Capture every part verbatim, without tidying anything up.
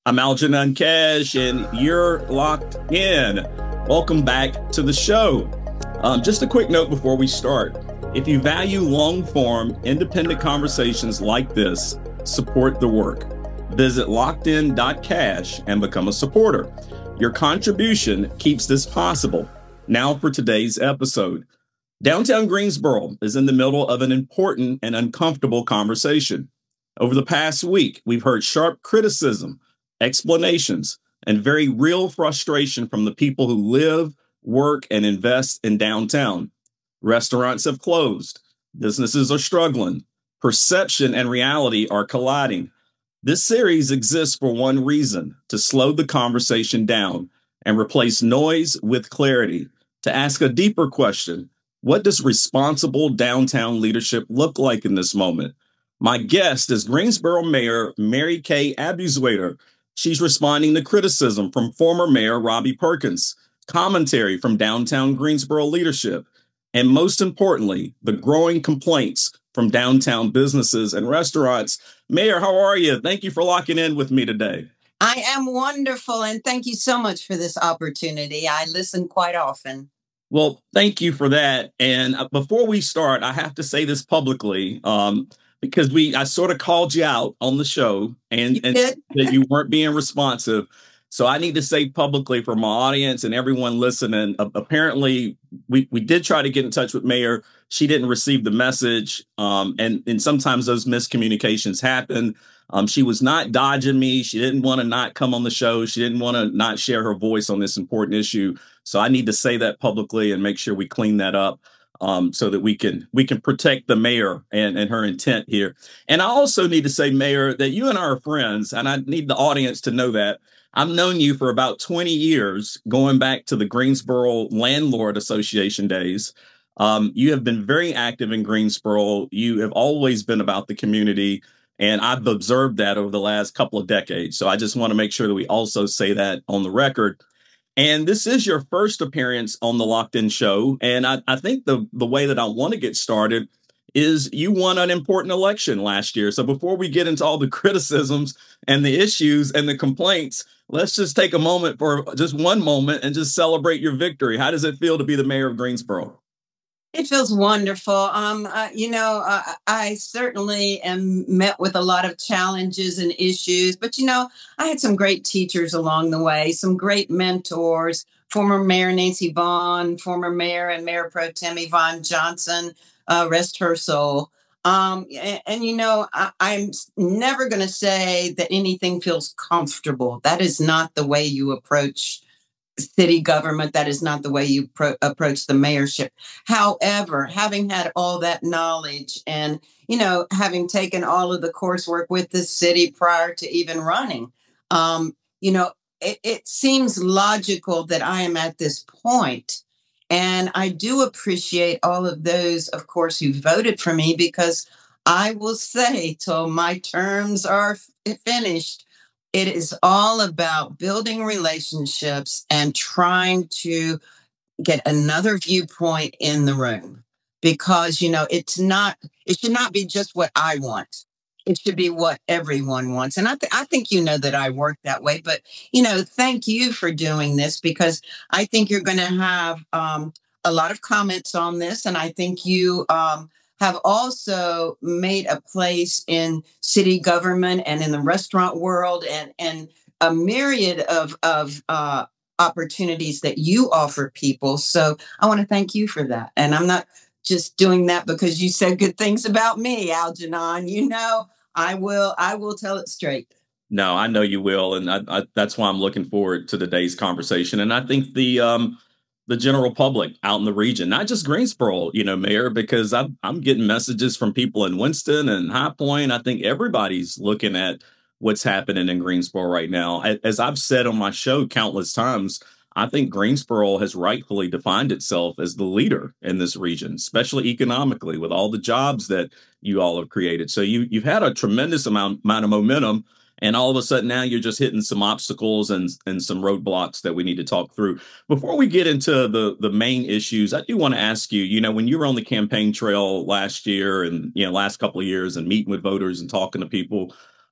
I'm Algernon Cash, and you're locked in. Welcome back to the show. Um, just a quick note before we start. If you value long-form, independent conversations like this, support the work. Visit locked in dot cash and become a supporter. Your contribution keeps this possible. Now for today's episode. Downtown Greensboro is in the middle of an important and uncomfortable conversation. Over the past week, we've heard sharp criticism, explanations, and very real frustration from the people who live, work, and invest in downtown. Restaurants have closed. Businesses are struggling. Perception and reality are colliding. This series exists for one reason: to slow the conversation down and replace noise with clarity, to ask a deeper question. What does responsible downtown leadership look like in this moment? My guest is Greensboro Mayor Mary Kay Abuswater. She's responding to criticism from former Mayor Robbie Perkins, commentary from downtown Greensboro leadership, and most importantly, the growing complaints from downtown businesses and restaurants. Mayor, how are you? Thank you for locking in with me today. I am wonderful, and thank you so much for this opportunity. I listen quite often. Well, thank you for that. And before we start, I have to say this publicly, um, because we I sort of called you out on the show and, and that you weren't being responsive. So I need to say publicly for my audience and everyone listening, uh, apparently we, we did try to get in touch with Mayor. She didn't receive the message. Um, and, and sometimes those miscommunications happen. Um, she was not dodging me. She didn't want to not come on the show. She didn't want to not share her voice on this important issue. So I need to say that publicly and make sure we clean that up. Um, so that we can we can protect the mayor and, and her intent here. And I also need to say, Mayor, that you and I are friends, and I need the audience to know that. I've known you for about twenty years, going back to the Greensboro Landlord Association days. Um, you have been very active in Greensboro. You have always been about the community, and I've observed that over the last couple of decades. So I just want to make sure that we also say that on the record. And this is your first appearance on the Locked In Show. And I, I think the, the way that I want to get started is you won an important election last year. So before we get into all the criticisms and the issues and the complaints, let's just take a moment for just one moment and just celebrate your victory. How does it feel to be the mayor of Greensboro? It feels wonderful. Um, uh, you know, uh, I certainly am met with a lot of challenges and issues, but, you know, I had some great teachers along the way, some great mentors, former Mayor Nancy Vaughn, former Mayor and Mayor Pro Tem Yvonne Johnson, uh, rest her soul. Um, and, and, you know, I, I'm never going to say that anything feels comfortable. That is not the way you approach city government. That is not the way you pro- approach the mayorship. However, having had all that knowledge and, you know, having taken all of the coursework with the city prior to even running, um, you know, it, it seems logical that I am at this point. And I do appreciate all of those, of course, who voted for me, because I will say till my terms are f- finished, it is all about building relationships and trying to get another viewpoint in the room, because, you know, it's not, it should not be just what I want. It should be what everyone wants. And I, th- I think, you know, that I work that way. But, you know, thank you for doing this, because I think you're going to have um, a lot of comments on this. And I think you um, have also made a place in city government and in the restaurant world, and, and a myriad of, of uh, opportunities that you offer people. So I want to thank you for that. And I'm not just doing that because you said good things about me, Algernon. You know, I will, I will tell it straight. No, I know you will. And I, I, that's why I'm looking forward to today's conversation. And I think the, um, the general public out in the region, not just Greensboro, you know, Mayor, because I'm, I'm getting messages from people in Winston and High Point. I think everybody's looking at what's happening in Greensboro right now. As I've said on my show countless times, I think Greensboro has rightfully defined itself as the leader in this region, especially economically, with all the jobs that you all have created. So you, you've had a tremendous amount, amount of momentum. And all of a sudden now you're just hitting some obstacles and, and some roadblocks that we need to talk through. Before we get into the, the main issues, I do want to ask you, you know, when you were on the campaign trail last year and, you know, last couple of years and meeting with voters and talking to people,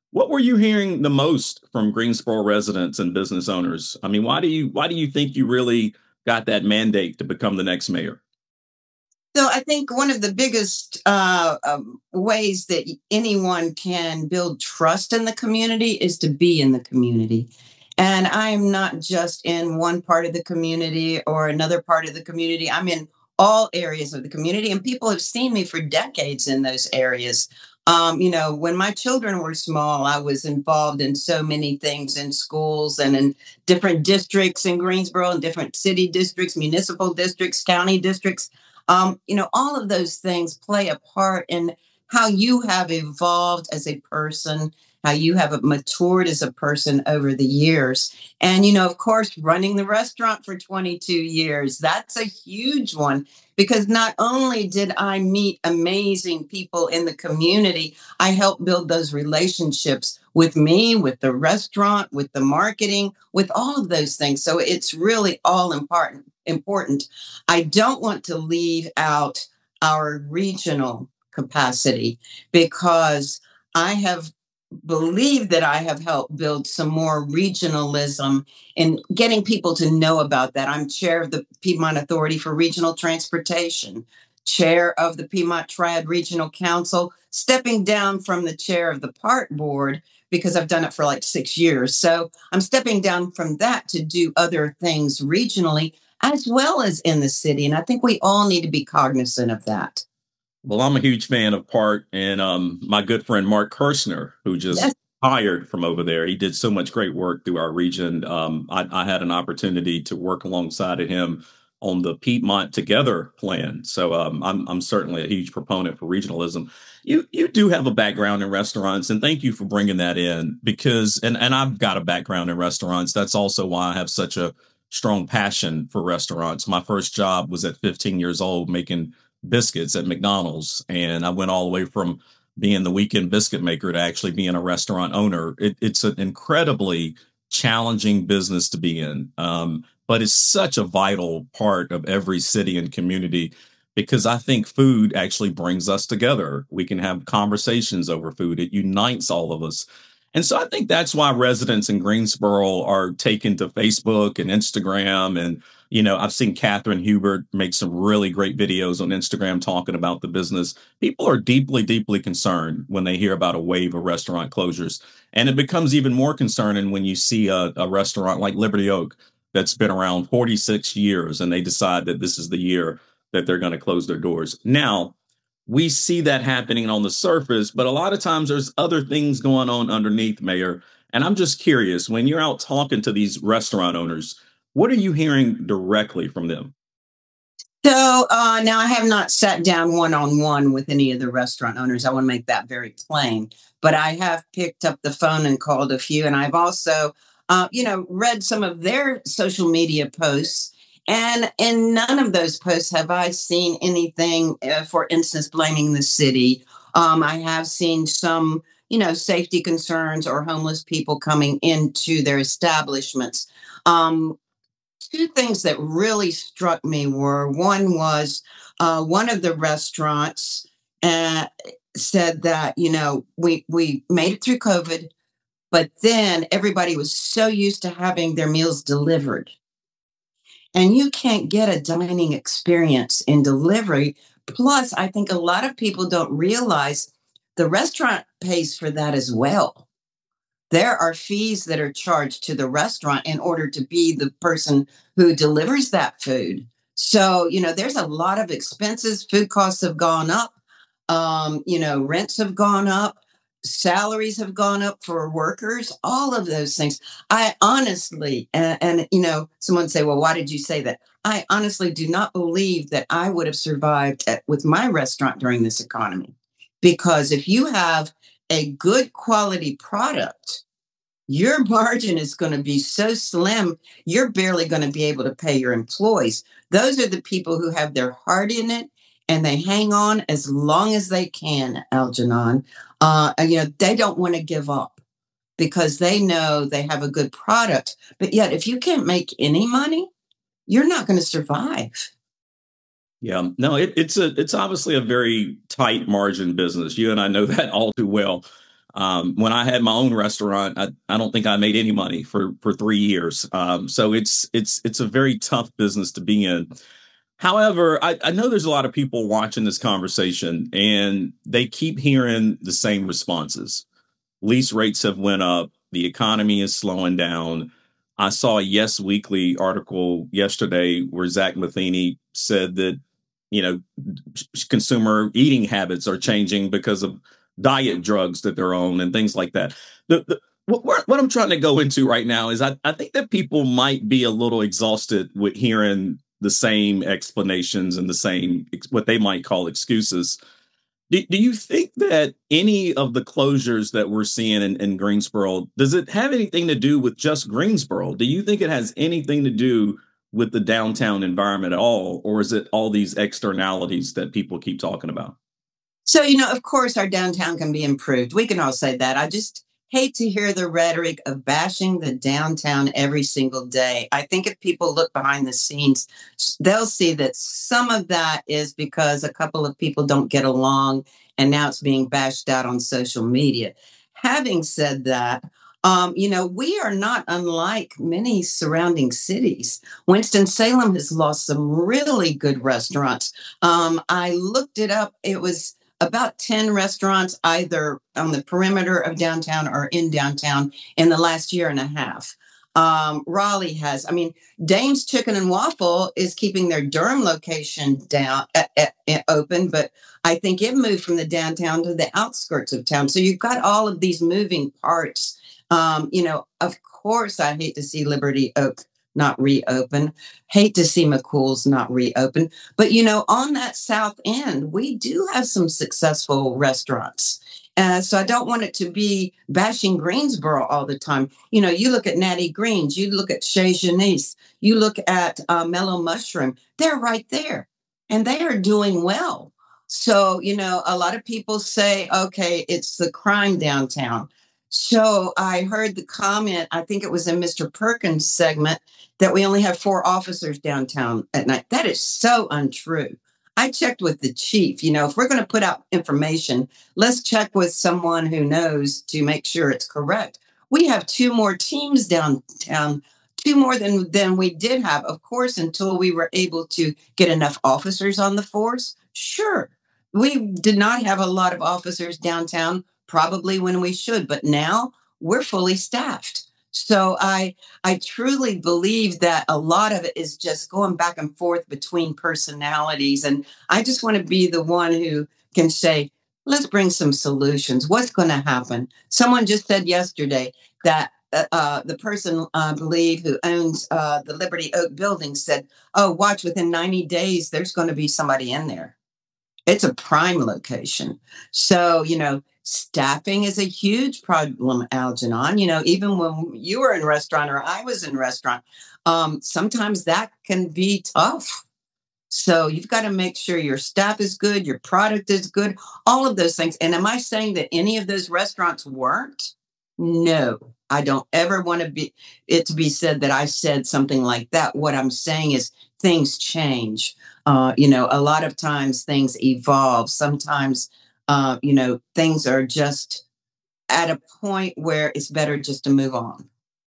What were you hearing the most from Greensboro residents and business owners? I mean, why do you why do you think you really got that mandate to become the next mayor? So I think one of the biggest uh, um, ways that y- anyone can build trust in the community is to be in the community. And I'm not just in one part of the community or another part of the community. I'm in all areas of the community, and people have seen me for decades in those areas. Um, you know, when my children were small, I was involved in so many things in schools and in different districts in Greensboro and different city districts, municipal districts, county districts. Um, you know, all of those things play a part in how you have evolved as a person, how you have matured as a person over the years. And, you know, of course, running the restaurant for twenty-two years, that's a huge one because not only did I meet amazing people in the community, I helped build those relationships with me, with the restaurant, with the marketing, with all of those things. So it's really all important. Important. I don't want to leave out our regional capacity because I have believed that I have helped build some more regionalism and getting people to know about that. I'm chair of the Piedmont Authority for Regional Transportation, chair of the Piedmont Triad Regional Council, stepping down from the chair of the park board because I've done it for like six years. So I'm stepping down from that to do other things regionally as well as in the city. And I think we all need to be cognizant of that. Well, I'm a huge fan of Part, and um, my good friend Mark Kirshner, who just Yes. hired from over there. He did so much great work through our region. Um, I, I had an opportunity to work alongside of him on the Piedmont Together plan. So um, I'm I'm certainly a huge proponent for regionalism. You you do have a background in restaurants, and thank you for bringing that in because and and I've got a background in restaurants. That's also why I have such a strong passion for restaurants. My first job was at fifteen years old making biscuits at McDonald's. And I went all the way from being the weekend biscuit maker to actually being a restaurant owner. It, it's an incredibly challenging business to be in, um, but it's such a vital part of every city and community because I think food actually brings us together. We can have conversations over food, it unites all of us. And so I think that's why residents in Greensboro are taken to Facebook and Instagram and you know, I've seen Catherine Hubert make some really great videos on Instagram talking about the business. People are deeply, deeply concerned when they hear about a wave of restaurant closures. And it becomes even more concerning when you see a, a restaurant like Liberty Oak that's been around forty-six years and they decide that this is the year that they're going to close their doors. Now, we see that happening on the surface, but a lot of times there's other things going on underneath, Mayor. And I'm just curious when you're out talking to these restaurant owners, what are you hearing directly from them? So uh, now I have not sat down one on one with any of the restaurant owners. I want to make that very plain. But I have picked up the phone and called a few. And I've also, uh, you know, read some of their social media posts. And in none of those posts have I seen anything, uh, for instance, blaming the city. Um, I have seen some, you know, safety concerns or homeless people coming into their establishments. Um, Two things that really struck me were one was uh, one of the restaurants uh, said that you know we we made it through COVID, but then everybody was so used to having their meals delivered, and you can't get a dining experience in delivery. Plus, I think a lot of people don't realize the restaurant pays for that as well. There are fees that are charged to the restaurant in order to be the person who delivers that food. So, you know, there's a lot of expenses. Food costs have gone up. Um, you know, rents have gone up. Salaries have gone up for workers, all of those things. I honestly, and, and, you know, someone say, well, why did you say that? I honestly do not believe that I would have survived at, with my restaurant during this economy. Because if you have a good quality product, your margin is going to be so slim, you're barely going to be able to pay your employees. Those are the people who have their heart in it and they hang on as long as they can, Algernon. Uh, and, you know, they don't want to give up because they know they have a good product. But yet, if you can't make any money, you're not going to survive. Yeah, no, it, it's a it's obviously a very tight margin business. You and I know that all too well. Um, when I had my own restaurant, I, I don't think I made any money for for three years. Um, so it's it's it's a very tough business to be in. However, I, I know there's a lot of people watching this conversation and they keep hearing the same responses. Lease rates have went up. The economy is slowing down. I saw a Yes Weekly article yesterday where Zach Matheny said that, you know, consumer eating habits are changing because of diet drugs that they're on and things like that. The, the, what, what I'm trying to go into right now is I, I think that people might be a little exhausted with hearing the same explanations and the same, what they might call excuses. Do, do you think that any of the closures that we're seeing in, in Greensboro, does it have anything to do with just Greensboro? Do you think it has anything to do with the downtown environment at all? Or is it all these externalities that people keep talking about? So, you know, of course, our downtown can be improved. We can all say that. I just hate to hear the rhetoric of bashing the downtown every single day. I think if people look behind the scenes, they'll see that some of that is because a couple of people don't get along and now it's being bashed out on social media. Having said that, um, you know, we are not unlike many surrounding cities. Winston-Salem has lost some really good restaurants. Um, I looked it up. It was about ten restaurants either on the perimeter of downtown or in downtown in the last year and a half. Um, Raleigh has, I mean, Dame's Chicken and Waffle is keeping their Durham location down uh, uh, open, but I think it moved from the downtown to the outskirts of town. So you've got all of these moving parts. Um, you know, of course, I hate to see Liberty Oak not reopen. Hate to see McCool's not reopen. But, you know, on that south end, we do have some successful restaurants. Uh, so I don't want it to be bashing Greensboro all the time. You know, you look at Natty Greens, you look at Chez Janice, you look at uh, Mellow Mushroom. They're right there and they are doing well. So, you know, a lot of people say, okay, it's the crime downtown. So I heard the comment, I think it was in Mister Perkins' segment, that we only have four officers downtown at night. That is so untrue. I checked with the chief. You know, if we're going to put out information, let's check with someone who knows to make sure it's correct. We have two more teams downtown, two more than, than we did have, of course, until we were able to get enough officers on the force. Sure, we did not have a lot of officers downtown, probably when we should, but now we're fully staffed. So I I truly believe that a lot of it is just going back and forth between personalities. And I just want to be the one who can say, let's bring some solutions. What's going to happen? Someone just said yesterday that uh, uh, the person, I uh, believe, who owns uh, the Liberty Oak building said, oh, watch, within ninety days, there's going to be somebody in there. It's a prime location. So, you know, staffing is a huge problem, Algernon. You know, even when you were in restaurant or I was in restaurant, um, sometimes that can be tough. So you've got to make sure your staff is good, your product is good, all of those things. And am I saying that any of those restaurants weren't? No, I don't ever want to be it to be said that I said something like that. What I'm saying is things change. Uh, you know, a lot of times things evolve. Sometimes, uh, you know, things are just at a point where it's better just to move on.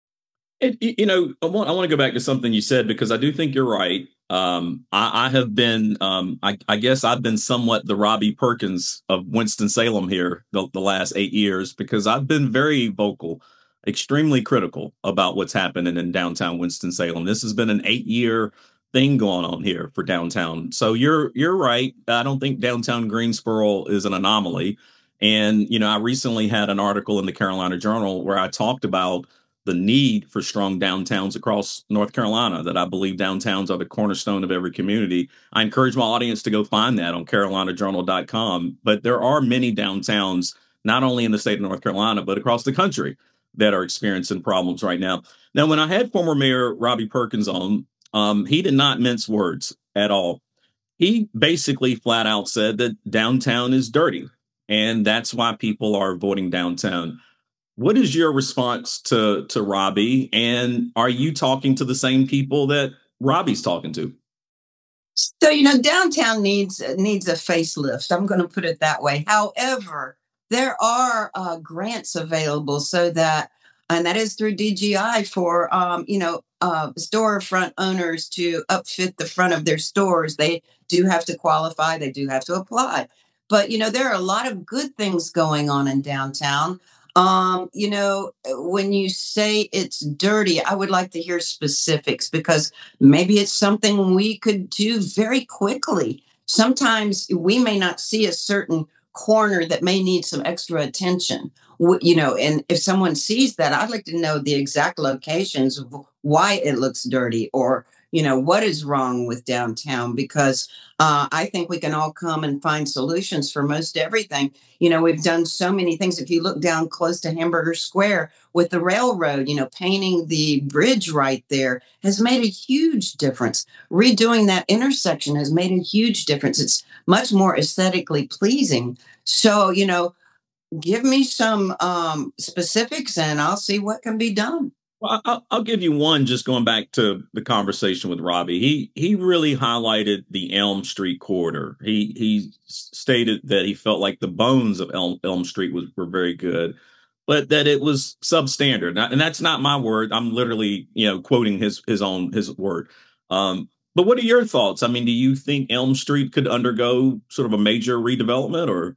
It, you know, I want, I want to go back to something you said, because I do think you're right. Um, I, I have been, um, I, I guess I've been somewhat the Robbie Perkins of Winston-Salem here the, the last eight years, because I've been very vocal, extremely critical about what's happening in downtown Winston-Salem. This has been an eight year thing going on here for downtown. So you're you're right. I don't think downtown Greensboro is an anomaly. And, you know, I recently had an article in the Carolina Journal where I talked about the need for strong downtowns across North Carolina, that I believe downtowns are the cornerstone of every community. I encourage my audience to go find that on carolina journal dot com. But there are many downtowns, not only in the state of North Carolina, but across the country, that are experiencing problems right now. Now, when I had former Mayor Robbie Perkins on, um, he did not mince words at all. He basically flat out said that downtown is dirty, and that's why people are voting downtown. What is your response to to Robbie? And are you talking to the same people that Robbie's talking to? So, you know, downtown needs needs a facelift. I'm going to put it that way. However, there are uh, grants available so that, and that is through D G I for, um, you know, uh, storefront owners to upfit the front of their stores. They do have to qualify, they do have to apply. But, you know, there are a lot of good things going on in downtown. Um, you know, when you say it's dirty, I would like to hear specifics because maybe it's something we could do very quickly. Sometimes we may not see a certain corner that may need some extra attention. W- You know, and if someone sees that, I'd like to know the exact locations of why it looks dirty or, you know, what is wrong with downtown because uh, I think we can all come and find solutions for most everything. You know, we've done so many things. If you look down close to Hamburger Square with the railroad, you know, painting the bridge right there has made a huge difference. Redoing that intersection has made a huge difference. It's much more aesthetically pleasing. So, you know, give me some um, specifics and I'll see what can be done. Well, I- will I'll give you one. Just going back to the conversation with Robbie, he he really highlighted the Elm Street corridor. He he stated that he felt like the bones of Elm Elm Street was were very good, but that it was substandard. Now- And that's not my word. I'm literally you know quoting his his own his word. Um, but what are your thoughts? I mean, do you think Elm Street could undergo sort of a major redevelopment, or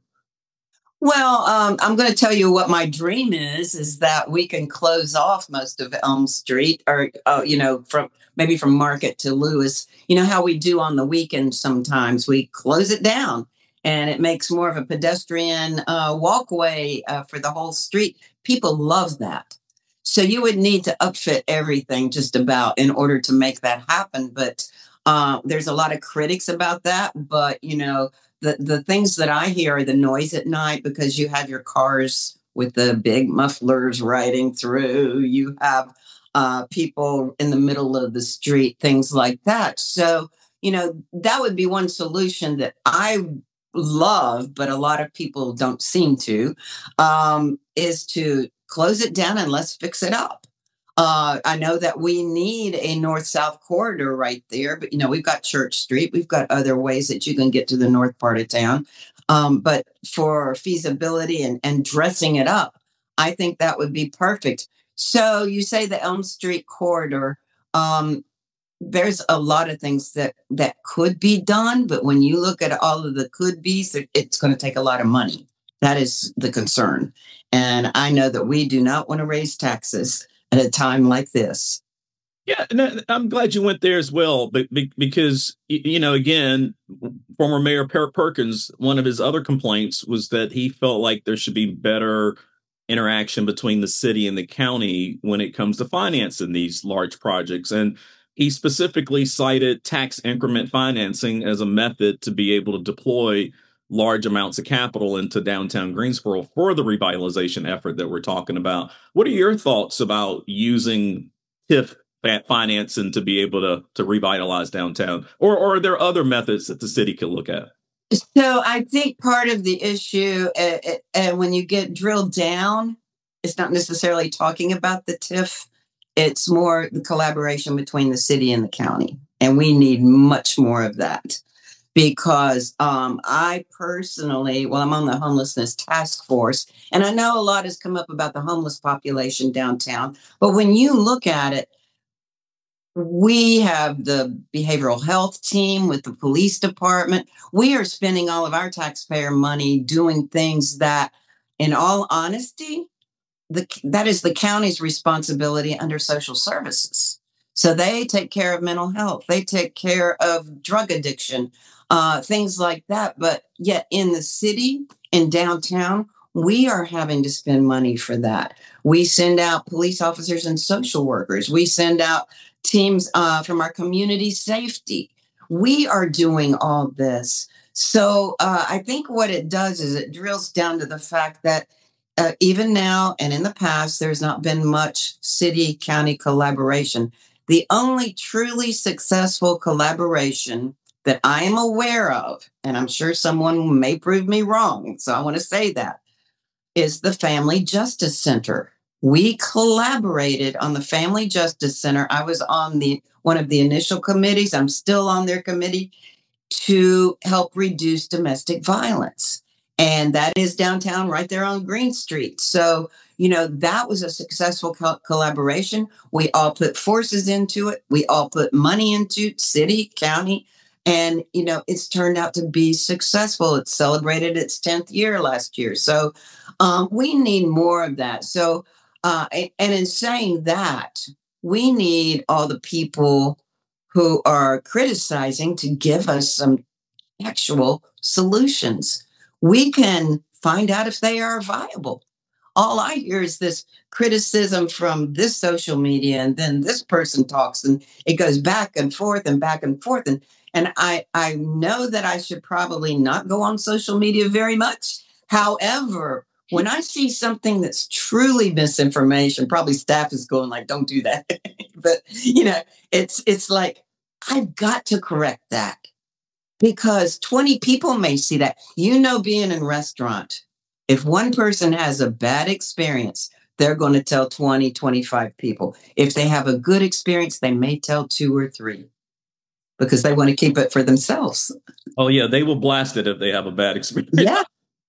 Well, um, I'm going to tell you what my dream is: is that we can close off most of Elm Street, or uh, you know, from maybe from Market to Lewis. You know how we do on the weekend. Sometimes we close it down, and it makes more of a pedestrian uh, walkway uh, for the whole street. People love that. So you would need to upfit everything just about in order to make that happen. But uh, there's a lot of critics about that. But you know the the things that I hear are the noise at night because you have your cars with the big mufflers riding through. You have uh, people in the middle of the street, things like that. So, you know, that would be one solution that I love, but a lot of people don't seem to, um, is to close it down and let's fix it up. Uh, I know that we need a north south corridor right there, but you know, we've got Church Street, we've got other ways that you can get to the north part of town. Um, but for feasibility and, and dressing it up, I think that would be perfect. So you say the Elm Street corridor. Um, there's a lot of things that that could be done, but when you look at all of the could be's, it- it's going to take a lot of money. That is the concern. And I know that we do not want to raise taxes at a time like this. yeah, no, I'm glad you went there as well, but be- because y- you know, again, former Mayor Per Perkins, one of his other complaints was that he felt like there should be better interaction between the city and the county when it comes to financing these large projects, and he specifically cited tax increment financing as a method to be able to deploy large amounts of capital into downtown Greensboro for the revitalization effort that we're talking about. What are your thoughts about using TIF fa- financing to be able to to revitalize downtown, or, or are there other methods that the city could look at? So I think part of the issue, uh, uh, uh, when you get drilled down, it's not necessarily talking about the TIF. It's more the collaboration between the city and the county. And we need much more of that because um, I personally, well, I'm on the homelessness task force, and I know a lot has come up about the homeless population downtown. But when you look at it, we have the behavioral health team with the police department. We are spending all of our taxpayer money doing things that, in all honesty, the, that is the county's responsibility under social services. So they take care of mental health, they take care of drug addiction, uh, things like that. But yet in the city, in downtown, we are having to spend money for that. We send out police officers and social workers. We send out teams uh, from our community safety. We are doing all this. So uh, I think what it does is it drills down to the fact that uh, even now and in the past, there's not been much city county collaboration. The only truly successful collaboration that I am aware of, and I'm sure someone may prove me wrong, so I want to say that, is the Family Justice Center. We collaborated on the Family Justice Center. I was on the one of the initial committees. I'm still on their committee to help reduce domestic violence. And that is downtown right there on Green Street. So, you know, that was a successful co- collaboration. We all put forces into it. We all put money into it, city, county. And, you know, it's turned out to be successful. It celebrated its tenth year last year. So um, we need more of that. So, uh, a- and in saying that, we need all the people who are criticizing to give us some actual solutions. We can find out if they are viable. All I hear is this criticism from this social media, and then this person talks, and it goes back and forth and back and forth. And and I I know that I should probably not go on social media very much. However, when I see something that's truly misinformation, probably staff is going like, "Don't do that." But you know, it's it's like I've got to correct that because twenty people may see that. You know, being in restaurant, if one person has a bad experience, they're going to tell twenty, twenty-five people. If they have a good experience, they may tell two or three because they want to keep it for themselves. Oh yeah, they will blast it if they have a bad experience. Yeah.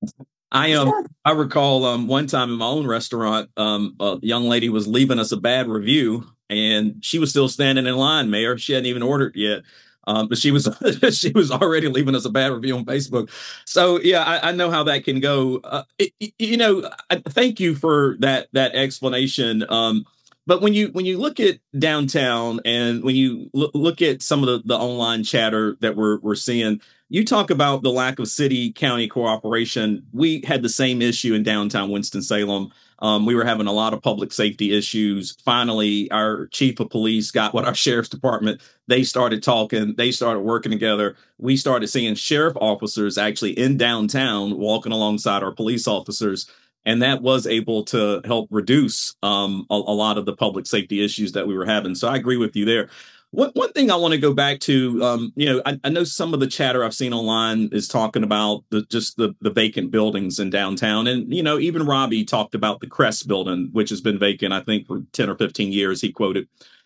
I um yeah. I recall um one time in my own restaurant, um a young lady was leaving us a bad review, and she was still standing in line, Mayor. She hadn't even ordered yet. Um, but she was she was already leaving us a bad review on Facebook. So yeah, I, I know how that can go. Uh, it, you know, I, thank you for that that explanation. Um, but when you when you look at downtown and when you look, look at some of the, the online chatter that we're we're seeing, you talk about the lack of city county cooperation. We had the same issue in downtown Winston-Salem. Um, we were having a lot of public safety issues. Finally, our chief of police got with our sheriff's department. They started talking. They started working together. We started seeing sheriff officers actually in downtown walking alongside our police officers. And that was able to help reduce um, a, a lot of the public safety issues that we were having. So I agree with you there. One, one thing I want to go back to, um, you know, I, I know some of the chatter I've seen online is talking about the, just the, the vacant buildings in downtown. And, you know, even Robbie talked about the Crest building, which has been vacant, I think, for ten or fifteen years, he quoted.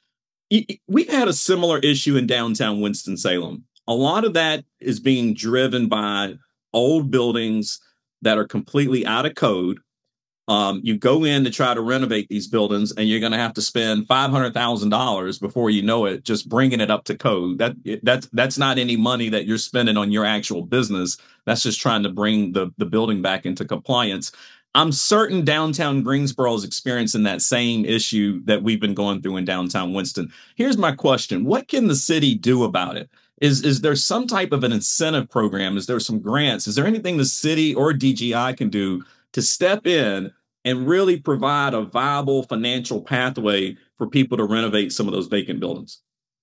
We've had a similar issue in downtown Winston-Salem. A lot of that is being driven by old buildings that are completely out of code. Um, you go in to try to renovate these buildings, and you're going to have to spend five hundred thousand dollars before you know it, just bringing it up to code. That that's that's not any money that you're spending on your actual business. That's just trying to bring the the building back into compliance. I'm certain downtown Greensboro is experiencing that same issue that we've been going through in downtown Winston. Here's my question: what can the city do about it? Is is there some type of an incentive program? Is there some grants? Is there anything the city or D G I can do to step in and really provide a viable financial pathway for people to renovate some of those vacant buildings?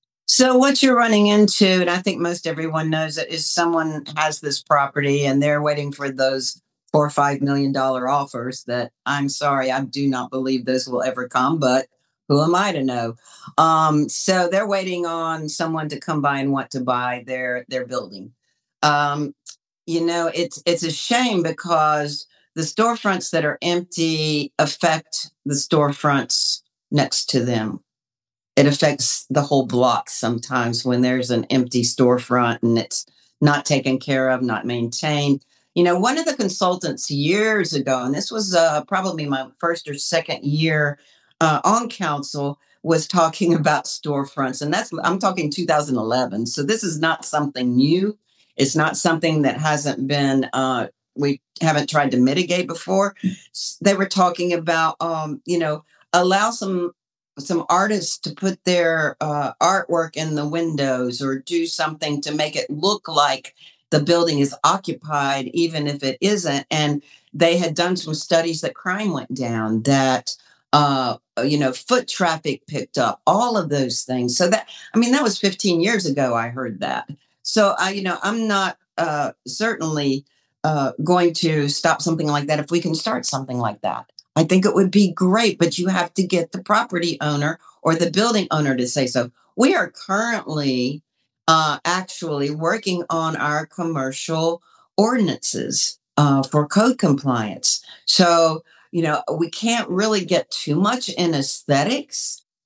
So what you're running into, and I think most everyone knows it, is someone has this property and they're waiting for those four or five million dollar offers that I'm sorry, I do not believe those will ever come, but who am I to know? Um, so they're waiting on someone to come by and want to buy their their building. Um, you know, it's it's a shame because the storefronts that are empty affect the storefronts next to them. It affects the whole block sometimes when there's an empty storefront and it's not taken care of, not maintained. You know, one of the consultants years ago, and this was uh, probably my first or second year uh, on council, was talking about storefronts. And that's, I'm talking two thousand eleven. So this is not something new. It's not something that hasn't been, uh, we haven't tried to mitigate before. They were talking about, um, you know, allow some some artists to put their uh, artwork in the windows or do something to make it look like the building is occupied, even if it isn't. And they had done some studies that crime went down, that, uh, you know, foot traffic picked up, all of those things. So that, I mean, that was fifteen years ago I heard that. So, I, you know, I'm not uh, certainly uh, going to stop something like that if we can start something like that. I think it would be great, but you have to get the property owner or the building owner to say so. We are currently uh, actually working on our commercial ordinances uh, for code compliance. So, you know, we can't really get too much in aesthetics,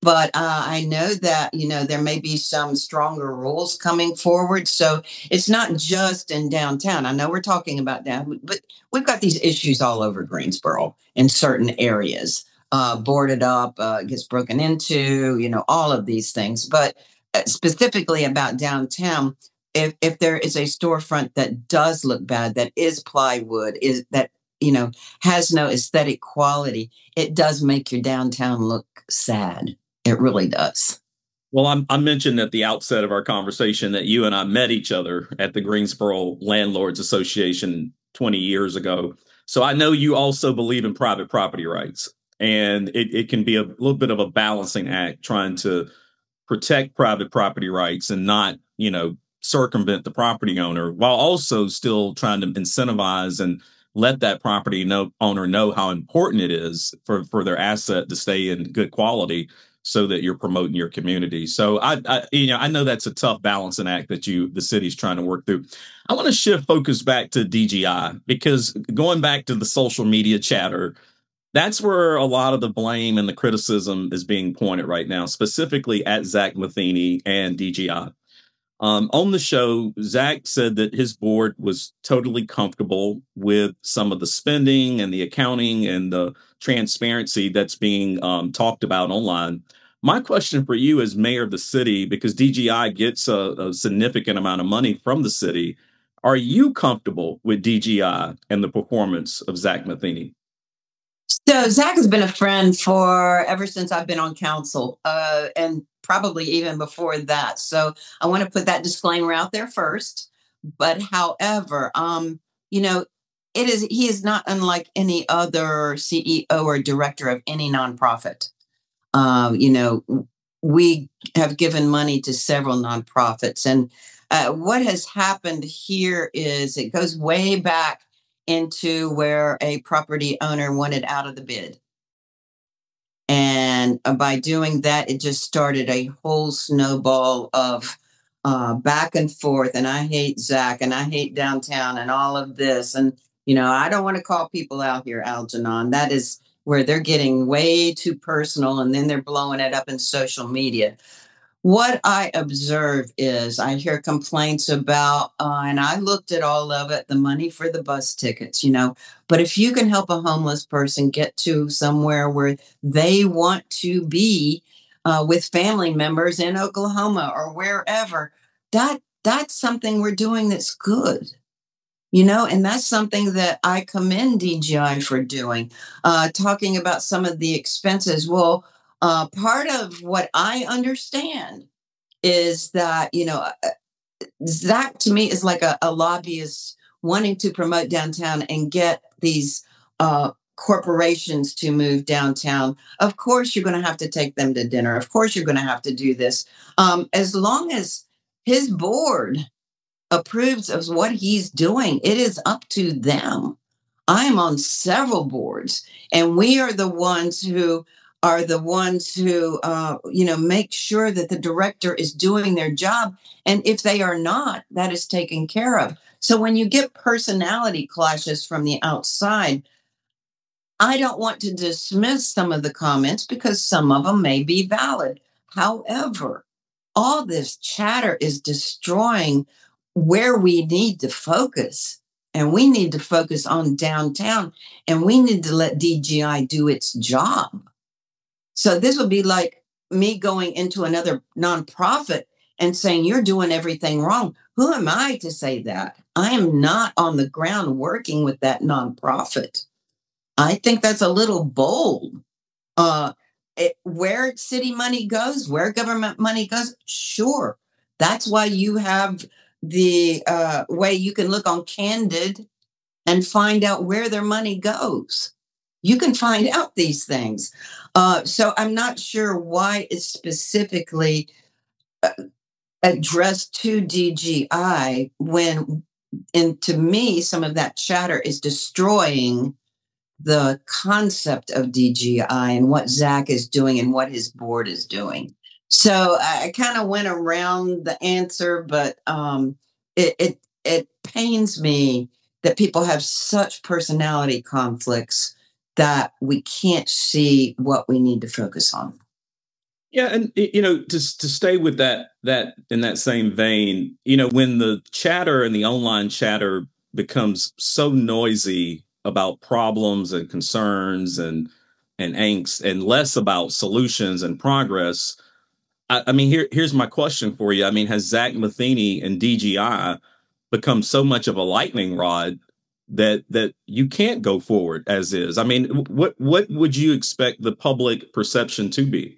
But uh, I know that, you know, there may be some stronger rules coming forward. So it's not just in downtown. I know we're talking about down, but we've got these issues all over Greensboro in certain areas. Uh, boarded up, uh, gets broken into, you know, all of these things. But uh, specifically about downtown, if if there is a storefront that does look bad, that is plywood, is that, you know, has no aesthetic quality, it does make your downtown look sad. It really does. Well, I'm, I mentioned at the outset of our conversation that you and I met each other at the Greensboro Landlords Association twenty years ago. So I know you also believe in private property rights. And it, it can be a little bit of a balancing act trying to protect private property rights and not, you know, circumvent the property owner while also still trying to incentivize and let that property know, owner know how important it is for, for their asset to stay in good quality so that you're promoting your community. So I, I you know, I know that's a tough balancing act that you, the city's trying to work through. I want to shift focus back to D G I because going back to the social media chatter, that's where a lot of the blame and the criticism is being pointed right now, specifically at Zach Matheny and D G I. Um, on the show, Zach said that his board was totally comfortable with some of the spending and the accounting and the transparency that's being um, talked about online. My question for you as mayor of the city, because D G I gets a, a significant amount of money from the city, are you comfortable with D G I and the performance of Zach Matheny? So Zach has been a friend for ever since I've been on council, uh, and probably even before that. So I want to put that disclaimer out there first. But however, um, you know, it is he is not unlike any other C E O or director of any nonprofit. Um, you know, we have given money to several nonprofits, and uh, what has happened here is it goes way back into where a property owner wanted out of the bid. And uh, by doing that, it just started a whole snowball of uh, back and forth. And I hate Zach and I hate downtown and all of this. And, you know, I don't want to call people out here, Algernon. That is where they're getting way too personal and then they're blowing it up in social media. What I observe is I hear complaints about, uh, and I looked at all of it, the money for the bus tickets, you know. But if you can help a homeless person get to somewhere where they want to be uh, with family members in Oklahoma or wherever, that that's something we're doing that's good. You know, and that's something that I commend D G I for doing. Uh, talking about some of the expenses. Well, uh, part of what I understand is that, you know, uh, Zach to me is like a, a lobbyist wanting to promote downtown and get these uh, corporations to move downtown. Of course, you're going to have to take them to dinner. Of course, you're going to have to do this. Um, as long as his board approves of what he's doing, it is up to them. I'm on several boards, and we are the ones who are the ones who, uh, you know, make sure that the director is doing their job. And if they are not, that is taken care of. So when you get personality clashes from the outside, I don't want to dismiss some of the comments because some of them may be valid. However, all this chatter is destroying where we need to focus. And we need to focus on downtown, and we need to let D G I do its job. So this would be like me going into another nonprofit and saying, you're doing everything wrong. Who am I to say that? I am not on the ground working with that nonprofit. I think that's a little bold. Uh, it, where city money goes, where government money goes, sure. That's why you have the uh, way you can look on Candid and find out where their money goes. You can find out these things. Uh, so I'm not sure why it's specifically uh, addressed to D G I when, and to me, some of that chatter is destroying the concept of D G I and what Zach is doing and what his board is doing. So I kind of went around the answer, but um, it, it it pains me that people have such personality conflicts that we can't see what we need to focus on. Yeah, and y- you know, just to stay with that that in that same vein, you know, when the chatter and the online chatter becomes so noisy about problems and concerns and and angst and less about solutions and progress, I, I mean, here here's my question for you. I mean, has Zach Matheny and D G I become so much of a lightning rod that that you can't go forward as is? I mean, what what would you expect the public perception to be?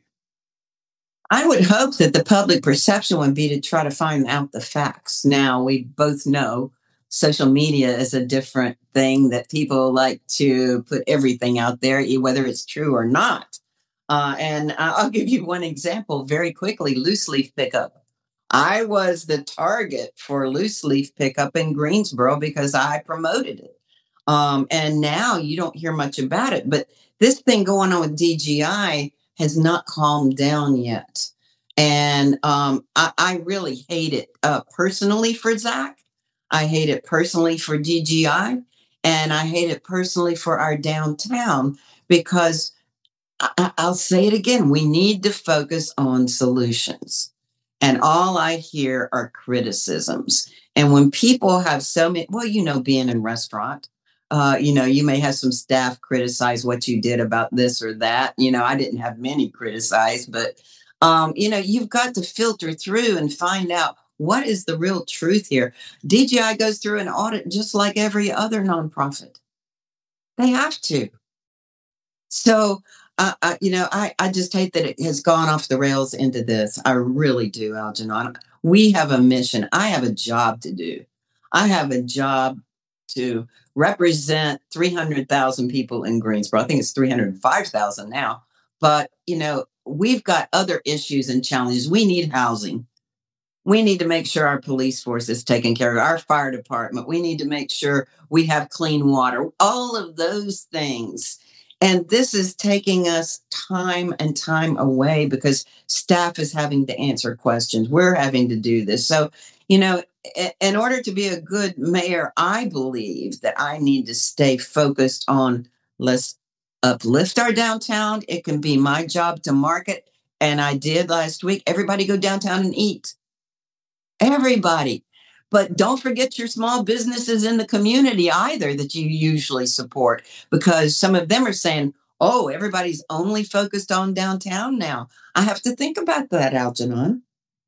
I would hope that the public perception would be to try to find out the facts. Now, we both know social media is a different thing that people like to put everything out there, e- whether it's true or not. Uh, and I- I'll give you one example very quickly: loose leaf pickup. I was the target for loose leaf pickup in Greensboro because I promoted it. Um, and now you don't hear much about it. But this thing going on with D G I has not calmed down yet. And um, I, I really hate it uh, personally for Zach. I hate it personally for D G I. And I hate it personally for our downtown because I, I'll say it again. We need to focus on solutions. And all I hear are criticisms. And when people have so many, well, you know, being in restaurant, uh, you know, you may have some staff criticize what you did about this or that. You know, I didn't have many criticize, but, um, you know, you've got to filter through and find out what is the real truth here. D G I goes through an audit just like every other nonprofit. They have to. So, uh, I, you know, I, I just hate that it has gone off the rails into this. I really do, Algernon. We have a mission. I have a job to do. I have a job to represent three hundred thousand people in Greensboro. I think it's three hundred five thousand now. But, you know, we've got other issues and challenges. We need housing. We need to make sure our police force is taken care of, our fire department. We need to make sure we have clean water, all of those things. And this is taking us time and time away because staff is having to answer questions. We're having to do this. So, you know, in order to be a good mayor, I believe that I need to stay focused on let's uplift our downtown. It can be my job to market. And I did last week. Everybody go downtown and eat. Everybody. But don't forget your small businesses in the community either that you usually support because some of them are saying, oh, everybody's only focused on downtown now. I have to think about that, Algernon.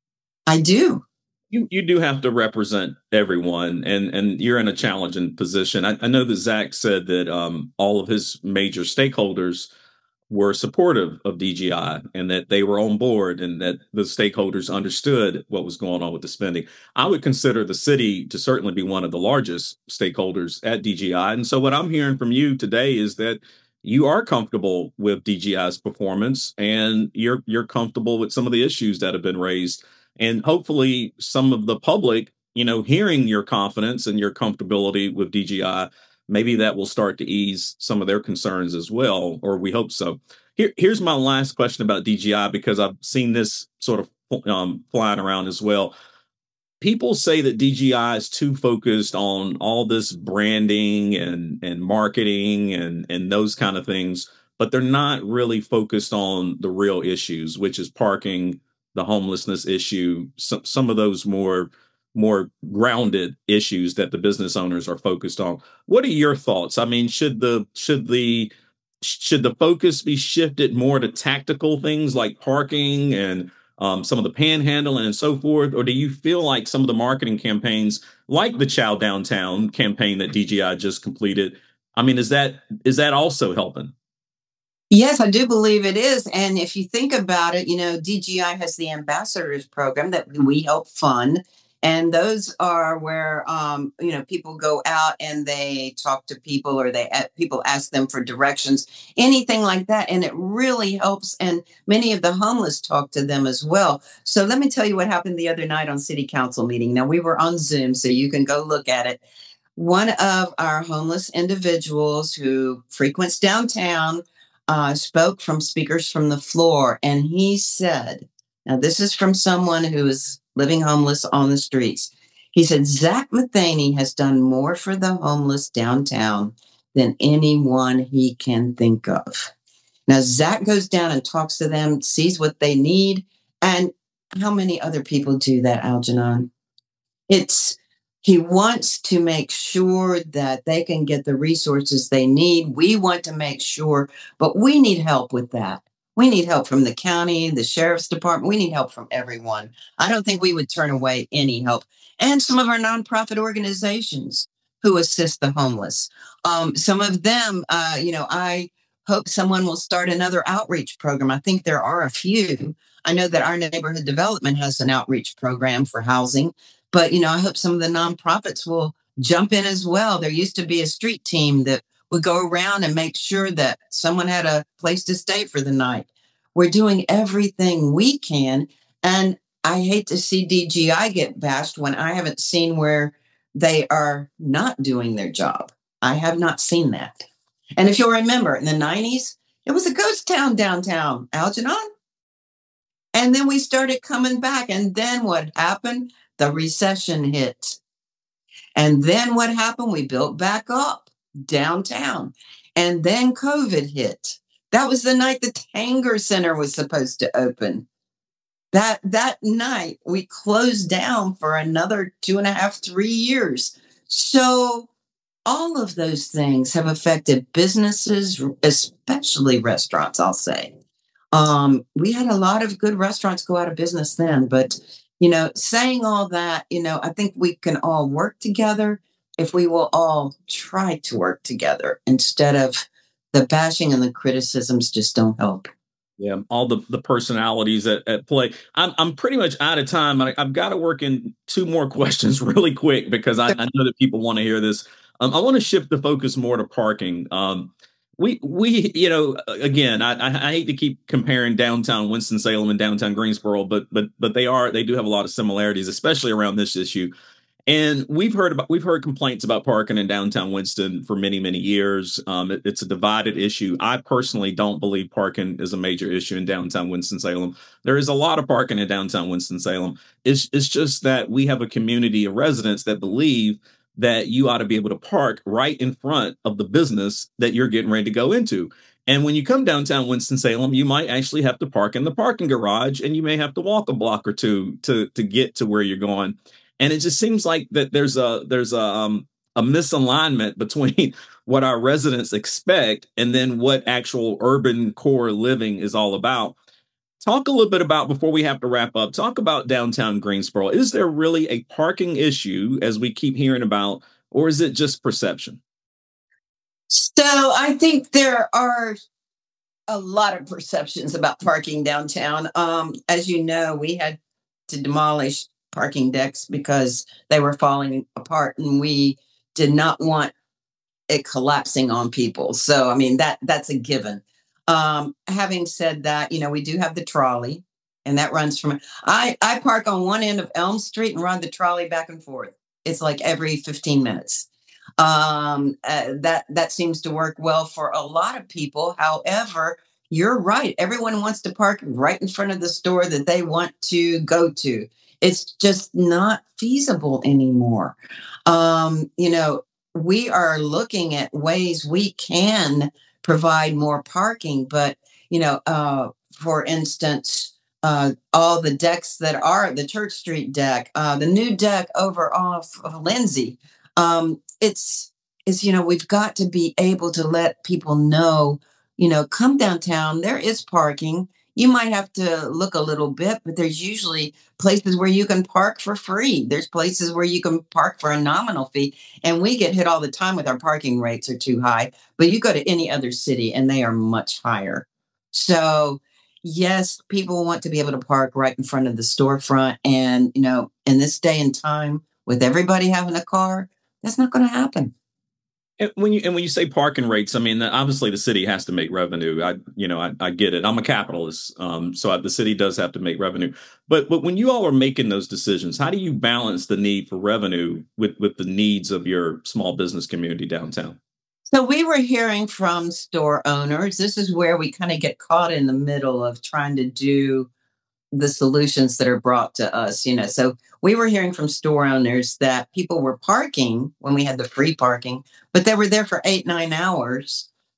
I do. You you do have to represent everyone, and and you're in a challenging position. I, I know that Zach said that um, all of his major stakeholders were supportive of D G I and that they were on board and that the stakeholders understood what was going on with the spending. I would consider the city to certainly be one of the largest stakeholders at D G I. And so what I'm hearing from you today is that you are comfortable with D G I's performance and you're you're comfortable with some of the issues that have been raised. And hopefully some of the public, you know, hearing your confidence and your comfortability with D G I, maybe that will start to ease some of their concerns as well, or we hope so. Here, here's my last question about D G I because I've seen this sort of um, flying around as well. People say that D G I is too focused on all this branding and and marketing and and those kind of things, but they're not really focused on the real issues, which is parking, the homelessness issue, some some of those more more grounded issues that the business owners are focused on. What are your thoughts? I mean, should the should the should the focus be shifted more to tactical things like parking and um, some of the panhandling and so forth? Or do you feel like some of the marketing campaigns, like the Chow Downtown campaign that D G I just completed, I mean, is that is that also helping? Yes, I do believe it is. And if you think about it, you know, D G I has the ambassadors program that we help fund. And those are where, um, you know, people go out and they talk to people or they uh, people ask them for directions, anything like that. And it really helps. And many of the homeless talk to them as well. So let me tell you what happened the other night on city council meeting. Now we were on Zoom, so you can go look at it. One of our homeless individuals who frequents downtown uh, spoke from speakers from the floor, and he said, now this is from someone who is living homeless on the streets. He said, Zach Matheny has done more for the homeless downtown than anyone he can think of. Now, Zach goes down and talks to them, sees what they need. And how many other people do that, Algernon? It's he wants to make sure that they can get the resources they need. We want to make sure, but we need help with that. We need help from the county, the sheriff's department. We need help from everyone. I don't think we would turn away any help. And some of our nonprofit organizations who assist the homeless. Um, some of them, uh, you know, I hope someone will start another outreach program. I think there are a few. I know that our neighborhood development has an outreach program for housing. But, you know, I hope some of the nonprofits will jump in as well. There used to be a street team that would go around and make sure that someone had a place to stay for the night. We're doing everything we can. And I hate to see D G I get bashed when I haven't seen where they are not doing their job. I have not seen that. And if you'll remember, in the nineties, it was a ghost town downtown, Algernon. And then we started coming back. And then what happened? The recession hit. And then what happened? We built back up downtown. And then COVID hit. That was the night the Tanger Center was supposed to open. That, that night, we closed down for another two and a half, three years. So all of those things have affected businesses, especially restaurants, I'll say. Um, we had a lot of good restaurants go out of business then, but you know, saying all that, you know, I think we can all work together if we will all try to work together instead of the bashing and the criticisms just don't help. Yeah, all the, the personalities at, at play. I'm I'm pretty much out of time. I, I've got to work in two more questions really quick because I, I know that people want to hear this. Um, I want to shift the focus more to parking. Um, We, we, you know, again, I, I hate to keep comparing downtown Winston-Salem and downtown Greensboro, but, but, but they are, they do have a lot of similarities, especially around this issue. And we've heard about, we've heard complaints about parking in downtown Winston for many, many years. Um, it, it's a divided issue. I personally don't believe parking is a major issue in downtown Winston-Salem. There is a lot of parking in downtown Winston-Salem. It's, it's just that we have a community of residents that believe that you ought to be able to park right in front of the business that you're getting ready to go into. And when you come downtown Winston-Salem, you might actually have to park in the parking garage and you may have to walk a block or two to, to get to where you're going. And it just seems like that there's a there's a, um, a misalignment between what our residents expect and then what actual urban core living is all about. Talk a little bit about, before we have to wrap up, talk about downtown Greensboro. Is there really a parking issue, as we keep hearing about, or is it just perception? So I think there are a lot of perceptions about parking downtown. Um, as you know, we had to demolish parking decks because they were falling apart and we did not want it collapsing on people. So, I mean, that that's a given. Um, having said that, you know, we do have the trolley and that runs from, I, I park on one end of Elm Street and ride the trolley back and forth. It's like every fifteen minutes. Um, uh, that, that seems to work well for a lot of people. However, you're right. Everyone wants to park right in front of the store that they want to go to. It's just not feasible anymore. Um, you know, we are looking at ways we can provide more parking, but, you know, uh, for instance, uh, all the decks that are the Church Street deck, uh, the new deck over off of Lindsay, um, it's, it's, you know, we've got to be able to let people know, you know, come downtown, there is parking. You might have to look a little bit, but there's usually places where you can park for free. There's places where you can park for a nominal fee. And we get hit all the time with our parking rates are too high. But you go to any other city and they are much higher. So, yes, people want to be able to park right in front of the storefront. And, you know, in this day and time, with everybody having a car, that's not going to happen. And when you and when you say parking rates, I mean, obviously the city has to make revenue. I, you know, I, I get it. I'm a capitalist, um, so I, the city does have to make revenue. But but when you all are making those decisions, how do you balance the need for revenue with with the needs of your small business community downtown? So we were hearing from store owners. This is where we kind of get caught in the middle of trying to do the solutions that are brought to us, you know. So we were hearing from store owners that people were parking when we had the free parking, but they were there for eight, nine hours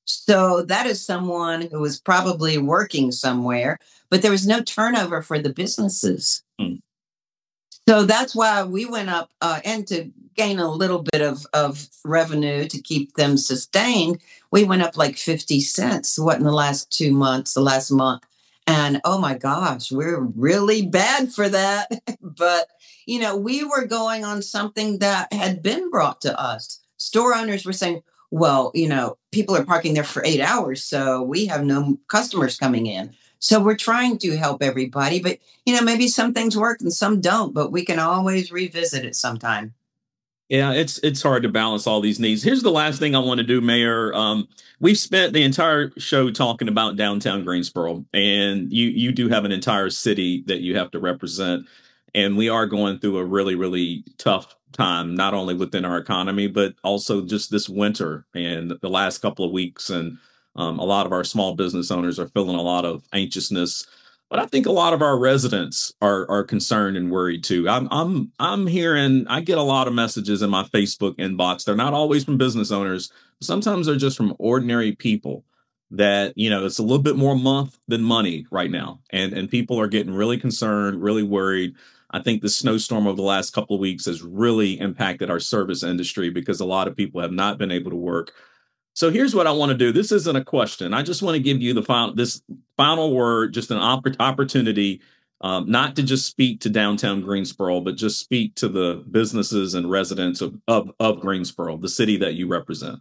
So that is someone who was probably working somewhere, but there was no turnover for the businesses. Mm. So that's why we went up uh, and to gain a little bit of, of revenue to keep them sustained, we went up like fifty cents, what, in the last two months, the last month. And oh my gosh, we're really bad for that. But, you know, we were going on something that had been brought to us. Store owners were saying, well, you know, people are parking there for eight hours, so we have no customers coming in. So we're trying to help everybody, but you know, maybe some things work and some don't, but we can always revisit it sometime. Yeah, it's it's hard to balance all these needs. Here's the last thing I want to do, Mayor. Um, we've spent the entire show talking about downtown Greensboro, and you you do have an entire city that you have to represent, and we are going through a really really tough time, not only within our economy, but also just this winter and the last couple of weeks, and um, a lot of our small business owners are feeling a lot of anxiousness, but I think a lot of our residents are are concerned and worried too. I'm I'm I'm hearing I get a lot of messages in my Facebook inbox. They're not always from business owners. Sometimes they're just from ordinary people that, you know, it's a little bit more month than money right now. And and people are getting really concerned, really worried. I think the snowstorm over the last couple of weeks has really impacted our service industry because a lot of people have not been able to work. So here's what I want to do. This isn't a question. I just want to give you the final this final word, just an oppor- opportunity, um, not to just speak to downtown Greensboro, but just speak to the businesses and residents of, of, of Greensboro, the city that you represent.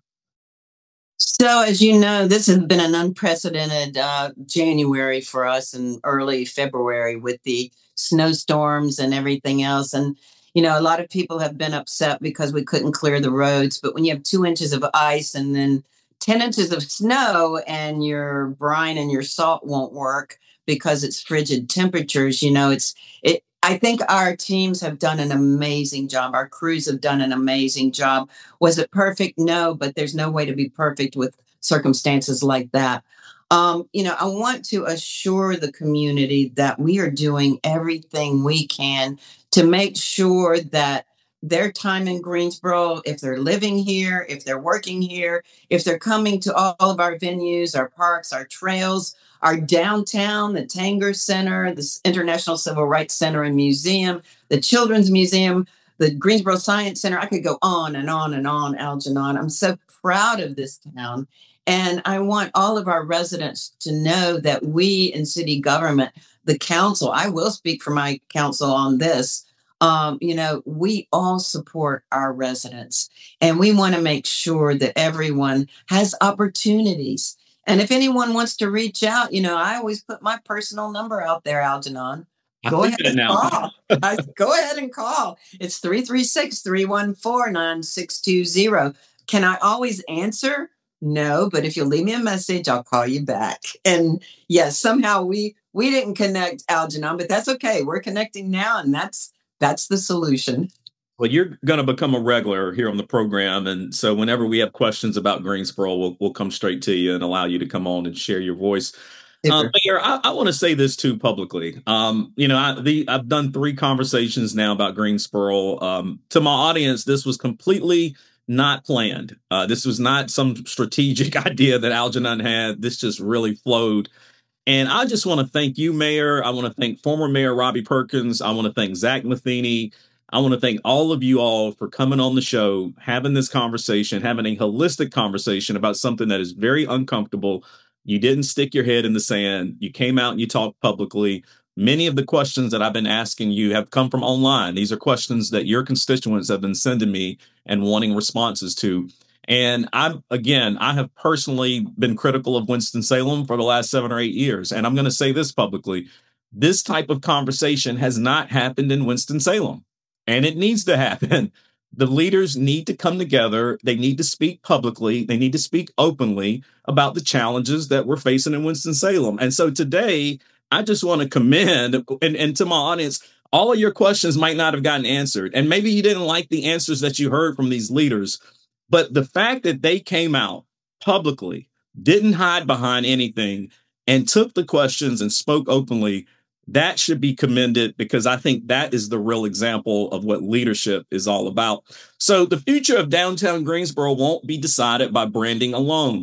So, as you know, this has been an unprecedented uh, January for us and early February with the snowstorms and everything else. And, you know, a lot of people have been upset because we couldn't clear the roads. But when you have two inches of ice and then ten inches of snow and your brine and your salt won't work because it's frigid temperatures, you know, it's it. I think our teams have done an amazing job. Our crews have done an amazing job. Was it perfect? No, but there's no way to be perfect with circumstances like that. Um, you know, I want to assure the community that we are doing everything we can to make sure that their time in Greensboro, if they're living here, if they're working here, if they're coming to all of our venues, our parks, our trails, our downtown, the Tanger Center, the International Civil Rights Center and Museum, the Children's Museum, the Greensboro Science Center. I could go on and on and on, Algernon. I'm so proud of this town. And I want all of our residents to know that we in city government, the council, I will speak for my council on this. Um, you know, we all support our residents and we want to make sure that everyone has opportunities. And if anyone wants to reach out, you know, I always put my personal number out there, Algernon. Go ahead and call. I, go ahead and call. It's three three six, three one four, nine six two zero. Can I always answer? No, but if you'll leave me a message, I'll call you back. And yes, somehow we we didn't connect, Algernon, but that's okay. We're connecting now, and that's that's the solution. Well, you're going to become a regular here on the program. And so whenever we have questions about Greensboro, we'll, we'll come straight to you and allow you to come on and share your voice. Um, Mayor, I, I want to say this too publicly. Um, you know, I, the, I've done three conversations now about Greensboro. Um, to my audience, this was completely not planned. Uh, this was not some strategic idea that Algernon had. This just really flowed. And I just want to thank you, Mayor. I want to thank former Mayor Robbie Perkins. I want to thank Zach Matheny. I want to thank all of you all for coming on the show, having this conversation, having a holistic conversation about something that is very uncomfortable. You didn't stick your head in the sand. You came out and you talked publicly. Many of the questions that I've been asking you have come from online. These are questions that your constituents have been sending me and wanting responses to. And I'm, again, I have personally been critical of Winston-Salem for the last seven or eight years. And I'm going to say this publicly. This type of conversation has not happened in Winston-Salem. And it needs to happen. The leaders need to come together. They need to speak publicly. They need to speak openly about the challenges that we're facing in Winston-Salem. And so today, I just want to commend, and, and to my audience, all of your questions might not have gotten answered. And maybe you didn't like the answers that you heard from these leaders. But the fact that they came out publicly, didn't hide behind anything, and took the questions and spoke openly, that should be commended, because I think that is the real example of what leadership is all about. So the future of downtown Greensboro won't be decided by branding alone.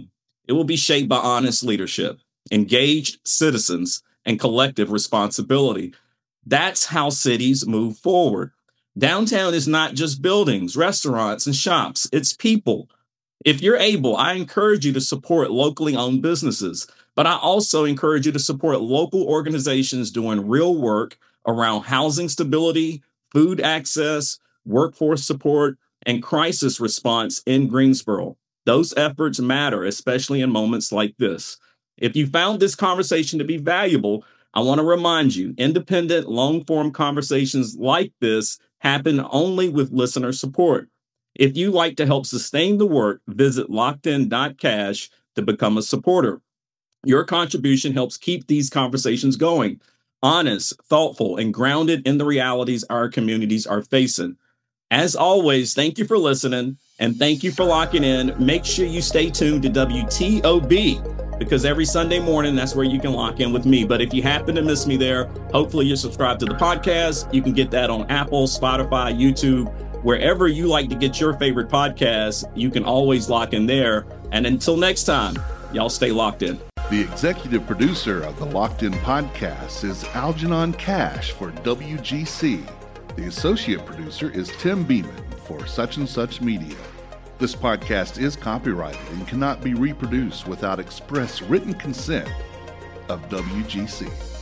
It will be shaped by honest leadership, engaged citizens, and collective responsibility. That's how cities move forward. Downtown is not just buildings, restaurants, and shops. It's people. If you're able, I encourage you to support locally owned businesses, but I also encourage you to support local organizations doing real work around housing stability, food access, workforce support, and crisis response in Greensboro. Those efforts matter, especially in moments like this. If you found this conversation to be valuable, I want to remind you, independent, long-form conversations like this happen only with listener support. If you'd like to help sustain the work, visit locked in dot cash to become a supporter. Your contribution helps keep these conversations going, honest, thoughtful, and grounded in the realities our communities are facing. As always, thank you for listening, and thank you for locking in. Make sure you stay tuned to W T O B, because every Sunday morning, that's where you can lock in with me. But if you happen to miss me there, hopefully you're subscribed to the podcast. You can get that on Apple, Spotify, YouTube, wherever you like to get your favorite podcasts. You can always lock in there. And until next time, y'all stay locked in. The executive producer of the Locked In podcast is Algernon Cash for W G C. The associate producer is Tim Beeman for Such and Such Media. This podcast is copyrighted and cannot be reproduced without express written consent of W G C.